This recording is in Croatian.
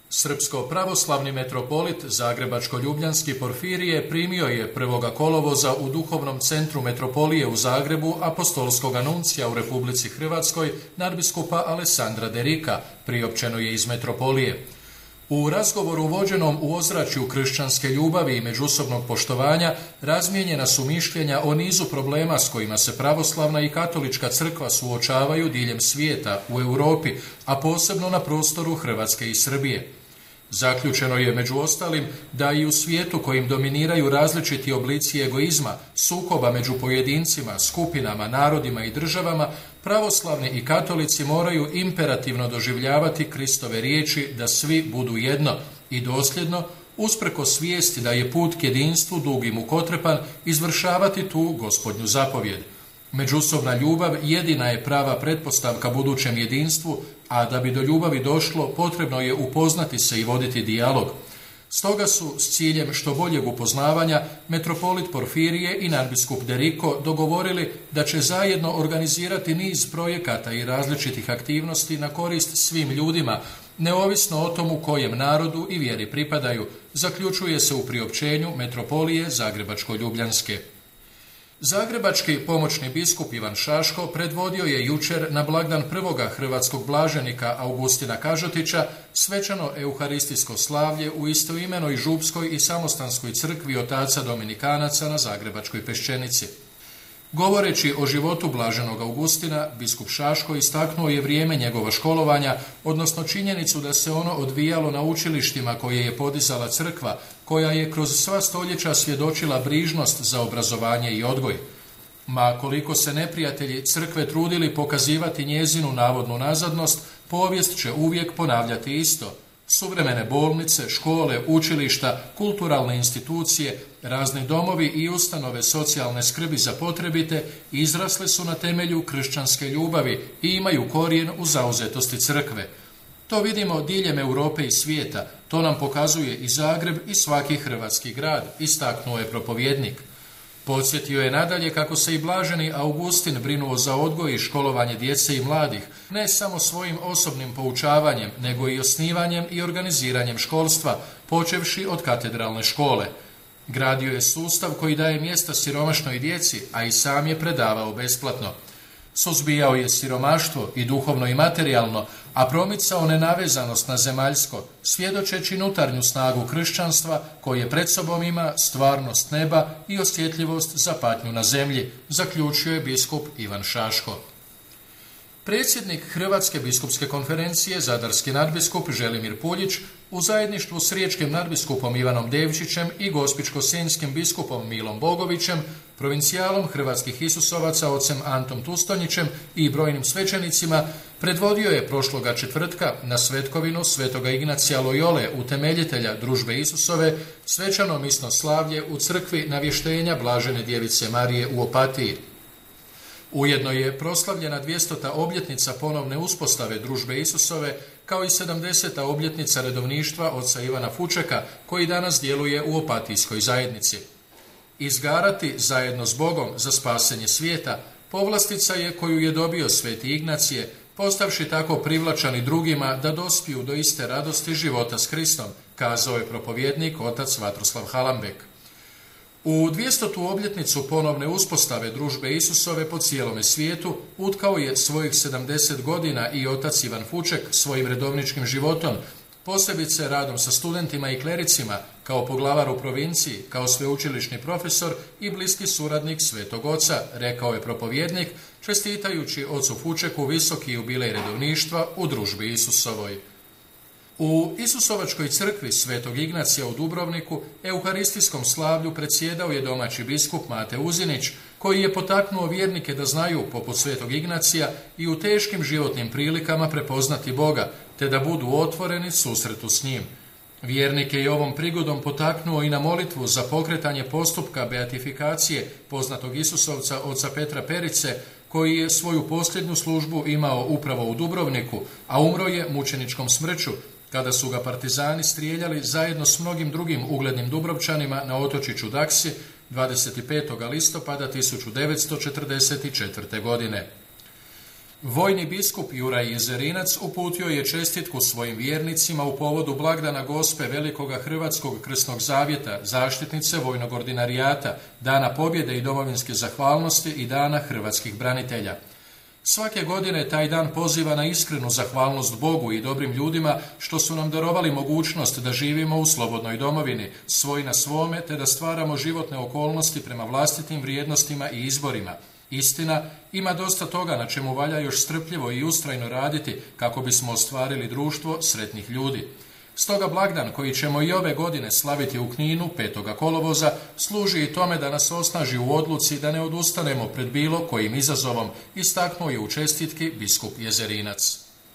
Srpsko-pravoslavni metropolit Zagrebačko-ljubljanski Porfirije primio je 1. kolovoza u duhovnom centru metropolije u Zagrebu apostolskog nuncija u Republici Hrvatskoj nadbiskupa Alessandra Derika, priopćeno je iz metropolije. U razgovoru vođenom u ozračju kršćanske ljubavi i međusobnog poštovanja razmijenjena su mišljenja o nizu problema s kojima se pravoslavna i katolička crkva suočavaju diljem svijeta, u Europi, a posebno na prostoru Hrvatske i Srbije. Zaključeno je među ostalim da i u svijetu kojim dominiraju različiti oblici egoizma, sukoba među pojedincima, skupinama, narodima i državama, pravoslavni i katolici moraju imperativno doživljavati Kristove riječi da svi budu jedno i dosljedno, usprko svijesti da je put k jedinstvu dug i mukotrpan, izvršavati tu Gospodnju zapovjed. Međusobna ljubav jedina je prava pretpostavka budućem jedinstvu, a da bi do ljubavi došlo, potrebno je upoznati se i voditi dijalog. Stoga su, s ciljem što boljeg upoznavanja, metropolit Porfirije i nadbiskup Deriko dogovorili da će zajedno organizirati niz projekata i različitih aktivnosti na korist svim ljudima, neovisno o tomu kojem narodu i vjeri pripadaju, zaključuje se u priopćenju metropolije Zagrebačko-ljubljanske. Zagrebački pomoćni biskup Ivan Šaško predvodio je jučer na blagdan prvoga hrvatskog blaženika Augustina Kažotića svečano euharistijsko slavlje u istoimenoj župskoj i samostanskoj crkvi otaca Dominikanaca na Zagrebačkoj Peščenici. Govoreći o životu blaženog Augustina, biskup Šaško istaknuo je vrijeme njegova školovanja, odnosno činjenicu da se ono odvijalo na učilištima koje je podizala crkva, koja je kroz sva stoljeća svjedočila brižnost za obrazovanje i odgoj. Ma koliko se neprijatelji crkve trudili pokazivati njezinu navodnu nazadnost, povijest će uvijek ponavljati isto. Suvremene bolnice, škole, učilišta, kulturalne institucije, razni domovi i ustanove socijalne skrbi za potrebite izrasle su na temelju kršćanske ljubavi i imaju korijen u zauzetosti crkve. To vidimo diljem Europe i svijeta, to nam pokazuje i Zagreb i svaki hrvatski grad, istaknuo je propovjednik. Podsjetio je nadalje kako se i blaženi Augustin brinuo za odgoj i školovanje djece i mladih, ne samo svojim osobnim poučavanjem, nego i osnivanjem i organiziranjem školstva, počevši od katedralne škole. Gradio je sustav koji daje mjesta siromašnoj djeci, a i sam je predavao besplatno. Suzbijao je siromaštvo i duhovno i materijalno, a promicao nenavezanost na zemaljsko, svjedočeći unutarnju snagu kršćanstva koje pred sobom ima stvarnost neba i osjetljivost za patnju na zemlji, zaključio je biskup Ivan Šaško. Predsjednik Hrvatske biskupske konferencije, zadarski nadbiskup Želimir Puljić, u zajedništvu s riječkim nadbiskupom Ivanom Devčićem i gospićko-senjskim biskupom Milom Bogovićem, provincijalom hrvatskih Isusovaca ocem Antom Tustonjićem i brojnim svećenicima, predvodio je prošloga četvrtka na svetkovinu svetoga Ignacija Lojole, utemeljitelja Družbe Isusove, svečano misno slavlje u crkvi Navještenja Blažene Djevice Marije u Opatiji. Ujedno je proslavljena 200. obljetnica ponovne uspostave Družbe Isusove, kao i 70. obljetnica redovništva oca Ivana Fučeka, koji danas djeluje u Opatijskoj zajednici. Izgarati zajedno s Bogom za spasenje svijeta povlastica je koju je dobio sveti Ignacije, postavši tako privlačan i drugima da dospiju do iste radosti života s Kristom, kazao je propovjednik otac Vatroslav Halambek. U 200. obljetnicu ponovne uspostave Družbe Isusove po cijelome svijetu utkao je svojih 70 godina i otac Ivan Fuček svojim redovničkim životom, posebice radom sa studentima i klericima, kao poglavar u provinciji, kao sveučilišni profesor i bliski suradnik Svetog Oca, rekao je propovjednik, čestitajući ocu Fučeku visoki jubilej redovništva u Družbi Isusovoj. U Isusovačkoj crkvi Svetog Ignacija u Dubrovniku euharistijskom slavlju predsjedao je domaći biskup Mate Uzinić, koji je potaknuo vjernike da znaju, poput Svetog Ignacija, i u teškim životnim prilikama prepoznati Boga, te da budu otvoreni susretu s njim. Vjernike je ovom prigodom potaknuo i na molitvu za pokretanje postupka beatifikacije poznatog Isusovca oca Petra Perice, koji je svoju posljednju službu imao upravo u Dubrovniku, a umro je mučeničkom smrću, kada su ga partizani strijeljali zajedno s mnogim drugim uglednim Dubrovčanima na otočiću Daksi 25. listopada 1944. godine. Vojni biskup Juraj Jezerinac uputio je čestitku svojim vjernicima u povodu blagdana Gospe Velikoga Hrvatskog krsnog zavjeta, zaštitnice vojnog ordinarijata, Dana pobjede i domovinske zahvalnosti i Dana hrvatskih branitelja. Svake godine taj dan poziva na iskrenu zahvalnost Bogu i dobrim ljudima što su nam darovali mogućnost da živimo u slobodnoj domovini, svoj na svome, te da stvaramo životne okolnosti prema vlastitim vrijednostima i izborima. Istina, ima dosta toga na čemu valja još strpljivo i ustrajno raditi kako bismo ostvarili društvo sretnih ljudi. Stoga blagdan koji ćemo i ove godine slaviti u Kninu 5. kolovoza služi i tome da nas osnaži u odluci da ne odustanemo pred bilo kojim izazovom, istaknuo je u čestitki biskup Jezerinac.